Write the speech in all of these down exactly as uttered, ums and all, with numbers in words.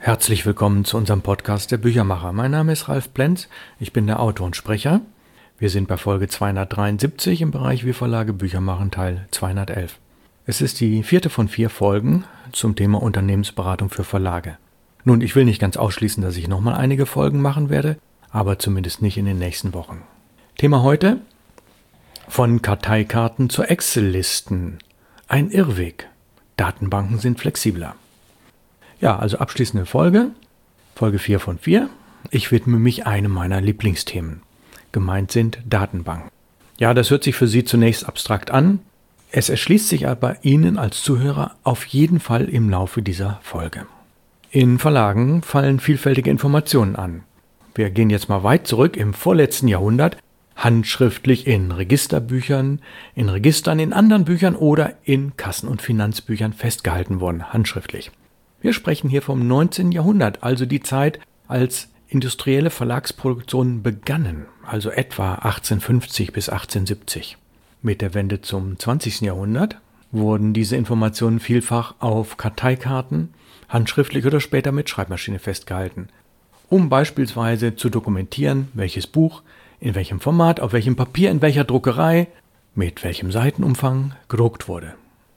Herzlich willkommen zu unserem Podcast der Büchermacher. Mein Name ist Ralf Plenz, ich bin der Autor und Sprecher. Wir sind bei Folge zweihundertdreiundsiebzig im Bereich Wir Verlage Bücher machen, Teil zweihundertelf. Es ist die vierte von vier Folgen zum Thema Unternehmensberatung für Verlage. Nun, ich will nicht ganz ausschließen, dass ich nochmal einige Folgen machen werde, aber zumindest nicht in den nächsten Wochen. Thema heute: von Karteikarten zu Excel-Listen. Ein Irrweg. Datenbanken sind flexibler. Ja, also abschließende Folge, Folge vier von vier. Ich widme mich einem meiner Lieblingsthemen. Gemeint sind Datenbanken. Ja, das hört sich für Sie zunächst abstrakt an. Es erschließt sich aber Ihnen als Zuhörer auf jeden Fall im Laufe dieser Folge. In Verlagen fallen vielfältige Informationen an. Wir gehen jetzt mal weit zurück im vorletzten Jahrhundert, handschriftlich in Registerbüchern, in Registern, in anderen Büchern oder in Kassen- und Finanzbüchern festgehalten wurden, handschriftlich. Wir sprechen hier vom neunzehnten Jahrhundert, also die Zeit, als industrielle Verlagsproduktionen begannen, also etwa achtzehnhundertfünfzig bis achtzehnhundertsiebzig. Mit der Wende zum zwanzigsten Jahrhundert wurden diese Informationen vielfach auf Karteikarten, handschriftlich oder später mit Schreibmaschine festgehalten, um beispielsweise zu dokumentieren, welches Buch, in welchem Format, auf welchem Papier, in welcher Druckerei, mit welchem Seitenumfang gedruckt wurde.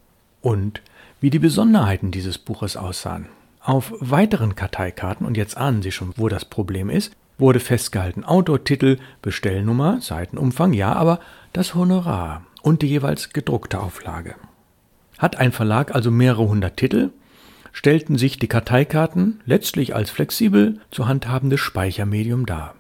Und wie die Besonderheiten dieses Buches aussahen. Auf weiteren Karteikarten, und jetzt ahnen Sie schon, wo das Problem ist, wurde festgehalten Autor, Titel, Bestellnummer, Seitenumfang, ja, aber das Honorar und die jeweils gedruckte Auflage. Hat ein Verlag also mehrere hundert Titel, stellten sich die Karteikarten letztlich als flexibel zu handhabendes Speichermedium dar.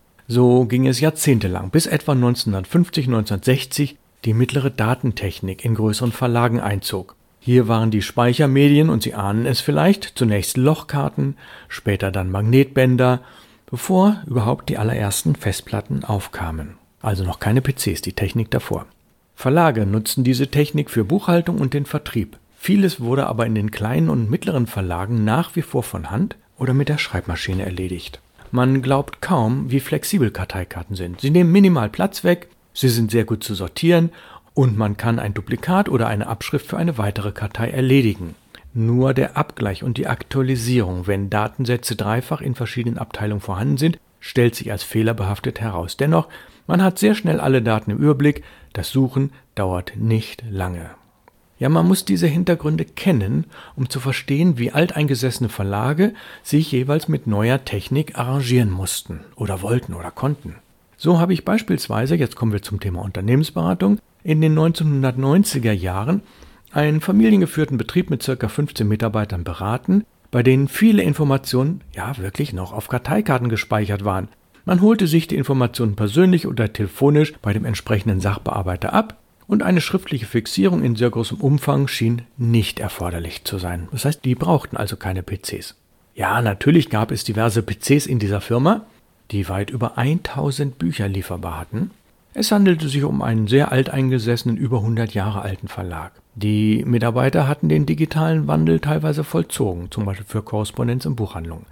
So ging es jahrzehntelang, bis etwa neunzehnhundertfünfzig, neunzehnhundertsechzig die mittlere Datentechnik in größeren Verlagen einzog. Hier waren die Speichermedien, und Sie ahnen es vielleicht, zunächst Lochkarten, später dann Magnetbänder, bevor überhaupt die allerersten Festplatten aufkamen. Also noch keine P Cs, die Technik davor. Verlage nutzten diese Technik für Buchhaltung und den Vertrieb. Vieles wurde aber in den kleinen und mittleren Verlagen nach wie vor von Hand oder mit der Schreibmaschine erledigt. Man glaubt kaum, wie flexibel Karteikarten sind. Sie nehmen minimal Platz weg, sie sind sehr gut zu sortieren und man kann ein Duplikat oder eine Abschrift für eine weitere Kartei erledigen. Nur der Abgleich und die Aktualisierung, wenn Datensätze dreifach in verschiedenen Abteilungen vorhanden sind, stellt sich als fehlerbehaftet heraus. Dennoch, man hat sehr schnell alle Daten im Überblick, das Suchen dauert nicht lange. Ja, man muss diese Hintergründe kennen, um zu verstehen, wie alteingesessene Verlage sich jeweils mit neuer Technik arrangieren mussten oder wollten oder konnten. So habe ich beispielsweise, jetzt kommen wir zum Thema Unternehmensberatung, in den neunzehnhundertneunziger Jahren einen familiengeführten Betrieb mit ca. fünfzehn Mitarbeitern beraten, bei denen viele Informationen ja wirklich noch auf Karteikarten gespeichert waren. Man holte sich die Informationen persönlich oder telefonisch bei dem entsprechenden Sachbearbeiter ab und eine schriftliche Fixierung in sehr großem Umfang schien nicht erforderlich zu sein. Das heißt, die brauchten also keine P Cs. Ja, natürlich gab es diverse P Cs in dieser Firma, die weit über tausend Bücher lieferbar hatten. Es handelte sich um einen sehr alteingesessenen, über hundert Jahre alten Verlag. Die Mitarbeiter hatten den digitalen Wandel teilweise vollzogen, zum Beispiel für Korrespondenz und Buchhandlungen.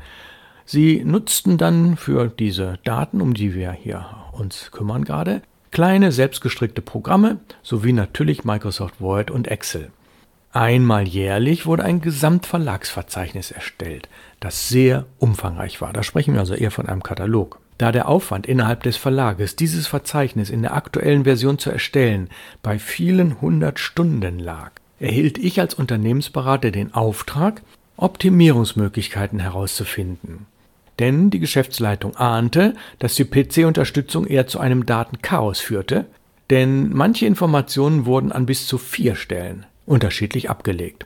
Sie nutzten dann für diese Daten, um die wir hier uns kümmern gerade, kleine selbstgestrickte Programme sowie natürlich Microsoft Word und Excel. Einmal jährlich wurde ein Gesamtverlagsverzeichnis erstellt, das sehr umfangreich war. Da sprechen wir also eher von einem Katalog. Da der Aufwand innerhalb des Verlages, dieses Verzeichnis in der aktuellen Version zu erstellen, bei vielen hundert Stunden lag, erhielt ich als Unternehmensberater den Auftrag, Optimierungsmöglichkeiten herauszufinden. Denn die Geschäftsleitung ahnte, dass die P C-Unterstützung eher zu einem Datenchaos führte, denn manche Informationen wurden an bis zu vier Stellen unterschiedlich abgelegt.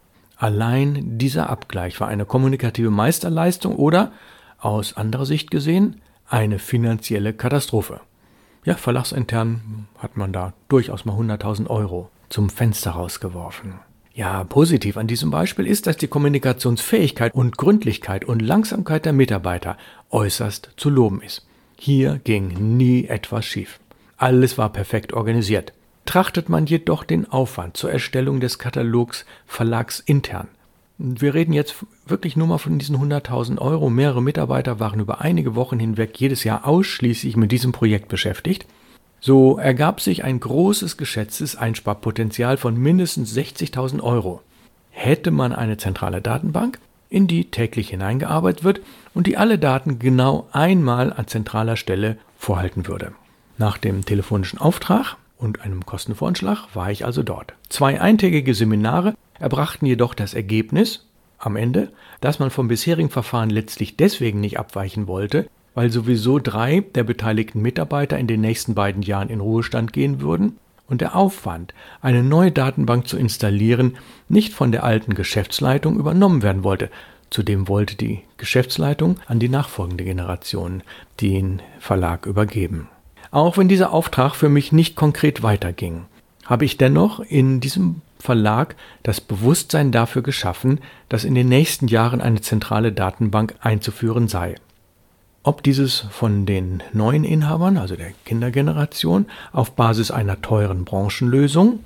Allein dieser Abgleich war eine kommunikative Meisterleistung oder, aus anderer Sicht gesehen, eine finanzielle Katastrophe. Ja, verlagsintern hat man da durchaus mal hunderttausend Euro zum Fenster rausgeworfen. Ja, positiv an diesem Beispiel ist, dass die Kommunikationsfähigkeit und Gründlichkeit und Langsamkeit der Mitarbeiter äußerst zu loben ist. Hier ging nie etwas schief. Alles war perfekt organisiert. Trachtet man jedoch den Aufwand zur Erstellung des Katalogs verlagsintern. Wir reden jetzt wirklich nur mal von diesen hunderttausend Euro. Mehrere Mitarbeiter waren über einige Wochen hinweg jedes Jahr ausschließlich mit diesem Projekt beschäftigt. So ergab sich ein großes geschätztes Einsparpotenzial von mindestens sechzigtausend Euro. Hätte man eine zentrale Datenbank, in die täglich hineingearbeitet wird und die alle Daten genau einmal an zentraler Stelle vorhalten würde. Nach dem telefonischen Auftrag und einem Kostenvoranschlag war ich also dort. Zwei eintägige Seminare erbrachten jedoch das Ergebnis am Ende, dass man vom bisherigen Verfahren letztlich deswegen nicht abweichen wollte, weil sowieso drei der beteiligten Mitarbeiter in den nächsten beiden Jahren in Ruhestand gehen würden und der Aufwand, eine neue Datenbank zu installieren, nicht von der alten Geschäftsleitung übernommen werden wollte. Zudem wollte die Geschäftsleitung an die nachfolgende Generation den Verlag übergeben. Auch wenn dieser Auftrag für mich nicht konkret weiterging, habe ich dennoch in diesem Verlag das Bewusstsein dafür geschaffen, dass in den nächsten Jahren eine zentrale Datenbank einzuführen sei. Ob dieses von den neuen Inhabern, also der Kindergeneration, auf Basis einer teuren Branchenlösung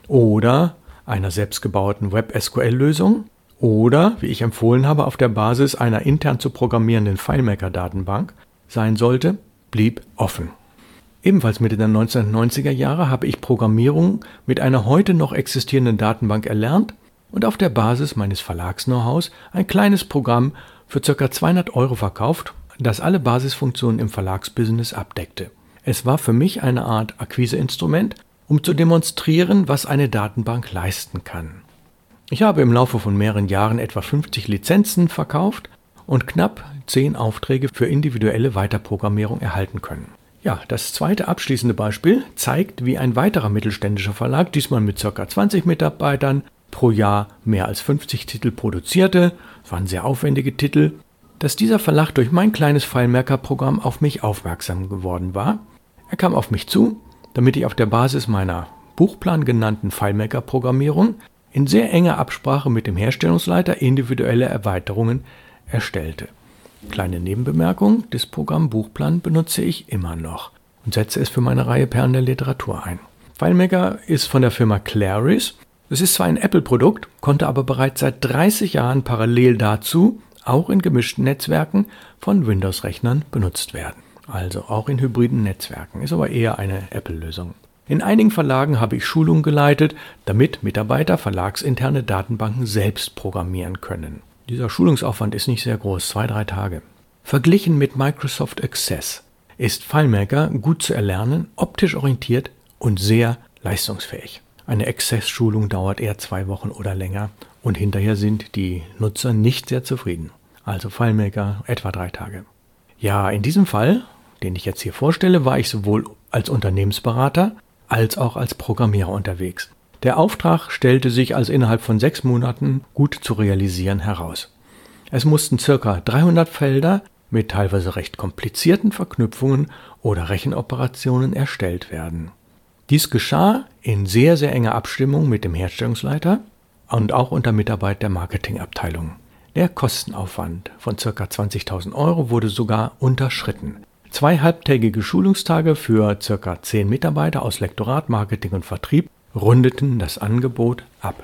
oder einer selbstgebauten Web-S Q L-Lösung oder, wie ich empfohlen habe, auf der Basis einer intern zu programmierenden FileMaker-Datenbank sein sollte, blieb offen. Ebenfalls Mitte der neunzehnhundertneunziger Jahre habe ich Programmierung mit einer heute noch existierenden Datenbank erlernt und auf der Basis meines Verlags-Know-hows ein kleines Programm für ca. zweihundert Euro verkauft, das alle Basisfunktionen im Verlagsbusiness abdeckte. Es war für mich eine Art Akquiseinstrument, um zu demonstrieren, was eine Datenbank leisten kann. Ich habe im Laufe von mehreren Jahren etwa fünfzig Lizenzen verkauft und knapp zehn Aufträge für individuelle Weiterprogrammierung erhalten können. Ja, das zweite abschließende Beispiel zeigt, wie ein weiterer mittelständischer Verlag, diesmal mit ca. zwanzig Mitarbeitern, pro Jahr mehr als fünfzig Titel produzierte, das waren sehr aufwendige Titel, dass dieser Verlag durch mein kleines FileMaker-Programm auf mich aufmerksam geworden war. Er kam auf mich zu, damit ich auf der Basis meiner Buchplan genannten FileMaker-Programmierung in sehr enger Absprache mit dem Herstellungsleiter individuelle Erweiterungen erstellte. Kleine Nebenbemerkung, das Programm Buchplan benutze ich immer noch und setze es für meine Reihe Perlen der Literatur ein. FileMaker ist von der Firma Claris. Es ist zwar ein Apple-Produkt, konnte aber bereits seit dreißig Jahren parallel dazu auch in gemischten Netzwerken von Windows-Rechnern benutzt werden. Also auch in hybriden Netzwerken, ist aber eher eine Apple-Lösung. In einigen Verlagen habe ich Schulungen geleitet, damit Mitarbeiter verlagsinterne Datenbanken selbst programmieren können. Dieser Schulungsaufwand ist nicht sehr groß, zwei, drei Tage. Verglichen mit Microsoft Access ist FileMaker gut zu erlernen, optisch orientiert und sehr leistungsfähig. Eine Access-Schulung dauert eher zwei Wochen oder länger und hinterher sind die Nutzer nicht sehr zufrieden. Also FileMaker etwa drei Tage. Ja, in diesem Fall, den ich jetzt hier vorstelle, war ich sowohl als Unternehmensberater als auch als Programmierer unterwegs. Der Auftrag stellte sich als innerhalb von sechs Monaten gut zu realisieren heraus. Es mussten ca. dreihundert Felder mit teilweise recht komplizierten Verknüpfungen oder Rechenoperationen erstellt werden. Dies geschah in sehr, sehr enger Abstimmung mit dem Herstellungsleiter und auch unter Mitarbeit der Marketingabteilung. Der Kostenaufwand von ca. zwanzigtausend Euro wurde sogar unterschritten. Zwei halbtägige Schulungstage für ca. zehn Mitarbeiter aus Lektorat, Marketing und Vertrieb rundeten das Angebot ab.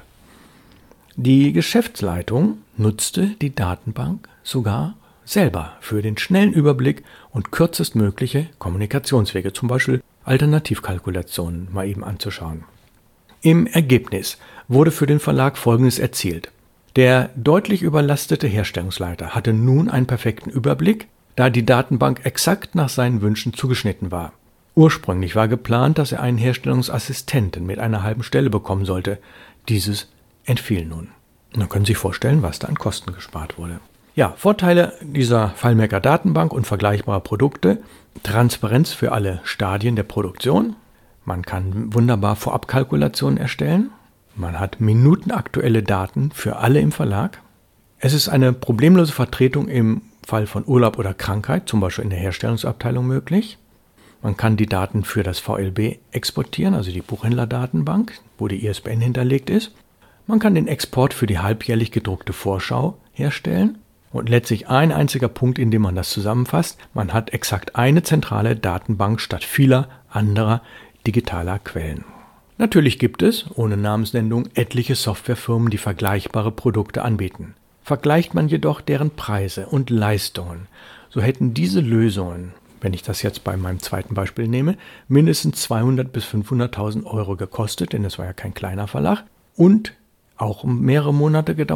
Die Geschäftsleitung nutzte die Datenbank sogar selber für den schnellen Überblick und kürzestmögliche Kommunikationswege, zum Beispiel Alternativkalkulationen mal eben anzuschauen. Im Ergebnis wurde für den Verlag Folgendes erzielt. Der deutlich überlastete Herstellungsleiter hatte nun einen perfekten Überblick, da die Datenbank exakt nach seinen Wünschen zugeschnitten war. Ursprünglich war geplant, dass er einen Herstellungsassistenten mit einer halben Stelle bekommen sollte. Dieses entfiel nun. Und dann können Sie sich vorstellen, was da an Kosten gespart wurde. Ja, Vorteile dieser FileMaker-Datenbank und vergleichbarer Produkte: Transparenz für alle Stadien der Produktion. Man kann wunderbar Vorabkalkulationen erstellen. Man hat minutenaktuelle Daten für alle im Verlag. Es ist eine problemlose Vertretung im Fall von Urlaub oder Krankheit, zum Beispiel in der Herstellungsabteilung, möglich. Man kann die Daten für das V L B exportieren, also die Buchhändlerdatenbank, wo die I S B N hinterlegt ist. Man kann den Export für die halbjährlich gedruckte Vorschau herstellen. Und letztlich ein einziger Punkt, in dem man das zusammenfasst: Man hat exakt eine zentrale Datenbank statt vieler anderer digitaler Quellen. Natürlich gibt es, ohne Namensnennung, etliche Softwarefirmen, die vergleichbare Produkte anbieten. Vergleicht man jedoch deren Preise und Leistungen, so hätten diese Lösungen, wenn ich das jetzt bei meinem zweiten Beispiel nehme, mindestens zweihundert bis fünfhunderttausend Euro gekostet, denn das war ja kein kleiner Verlag, und auch mehrere Monate gedauert.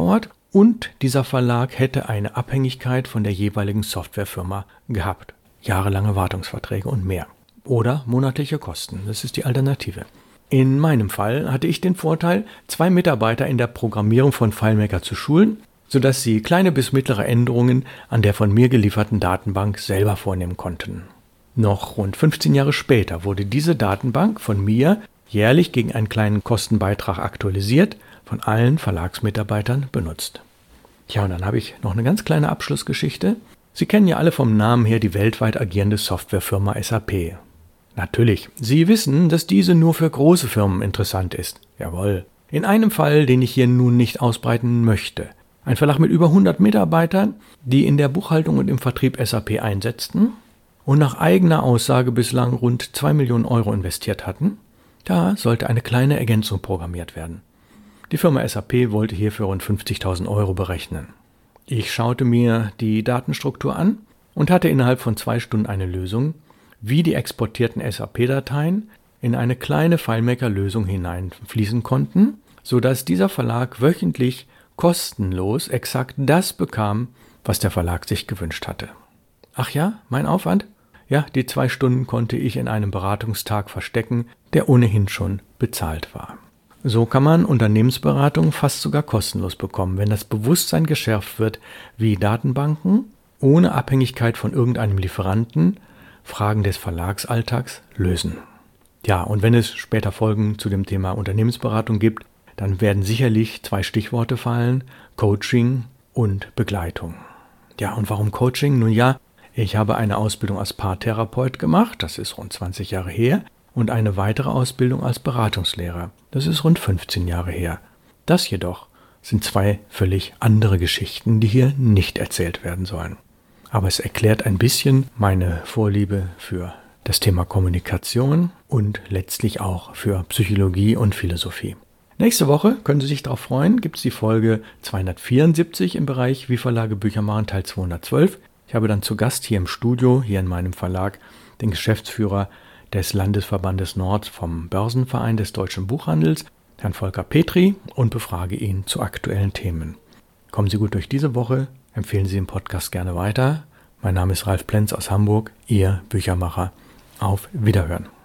und dieser Verlag hätte eine Abhängigkeit von der jeweiligen Softwarefirma gehabt. Jahrelange Wartungsverträge und mehr. Oder monatliche Kosten, das ist die Alternative. In meinem Fall hatte ich den Vorteil, zwei Mitarbeiter in der Programmierung von FileMaker zu schulen, sodass sie kleine bis mittlere Änderungen an der von mir gelieferten Datenbank selber vornehmen konnten. Noch rund fünfzehn Jahre später wurde diese Datenbank von mir jährlich gegen einen kleinen Kostenbeitrag aktualisiert, von allen Verlagsmitarbeitern benutzt. Ja, und dann habe ich noch eine ganz kleine Abschlussgeschichte. Sie kennen ja alle vom Namen her die weltweit agierende Softwarefirma S A P. Natürlich, Sie wissen, dass diese nur für große Firmen interessant ist. Jawohl. In einem Fall, den ich hier nun nicht ausbreiten möchte. Ein Verlag mit über hundert Mitarbeitern, die in der Buchhaltung und im Vertrieb S A P einsetzten und nach eigener Aussage bislang rund zwei Millionen Euro investiert hatten, da sollte eine kleine Ergänzung programmiert werden. Die Firma S A P wollte hierfür rund fünfzigtausend Euro berechnen. Ich schaute mir die Datenstruktur an und hatte innerhalb von zwei Stunden eine Lösung, wie die exportierten S A P-Dateien in eine kleine FileMaker-Lösung hineinfließen konnten, sodass dieser Verlag wöchentlich kostenlos exakt das bekam, was der Verlag sich gewünscht hatte. Ach ja, mein Aufwand? Ja, die zwei Stunden konnte ich in einem Beratungstag verstecken, der ohnehin schon bezahlt war. So kann man Unternehmensberatung fast sogar kostenlos bekommen, wenn das Bewusstsein geschärft wird, wie Datenbanken ohne Abhängigkeit von irgendeinem Lieferanten Fragen des Verlagsalltags lösen. Ja, und wenn es später Folgen zu dem Thema Unternehmensberatung gibt, dann werden sicherlich zwei Stichworte fallen: Coaching und Begleitung. Ja, und warum Coaching? Nun ja, ich habe eine Ausbildung als Paartherapeut gemacht, das ist rund zwanzig Jahre her, und eine weitere Ausbildung als Beratungslehrer, das ist rund fünfzehn Jahre her. Das jedoch sind zwei völlig andere Geschichten, die hier nicht erzählt werden sollen. Aber es erklärt ein bisschen meine Vorliebe für das Thema Kommunikation und letztlich auch für Psychologie und Philosophie. Nächste Woche, können Sie sich darauf freuen, gibt es die Folge zweihundertvierundsiebzig im Bereich Wie Verlage Bücher machen, Teil zweihundertzwölf. Ich habe dann zu Gast hier im Studio, hier in meinem Verlag, den Geschäftsführer des Landesverbandes Nord vom Börsenverein des Deutschen Buchhandels, Herrn Volker Petri, und befrage ihn zu aktuellen Themen. Kommen Sie gut durch diese Woche, empfehlen Sie den Podcast gerne weiter. Mein Name ist Ralf Plenz aus Hamburg, Ihr Büchermacher. Auf Wiederhören.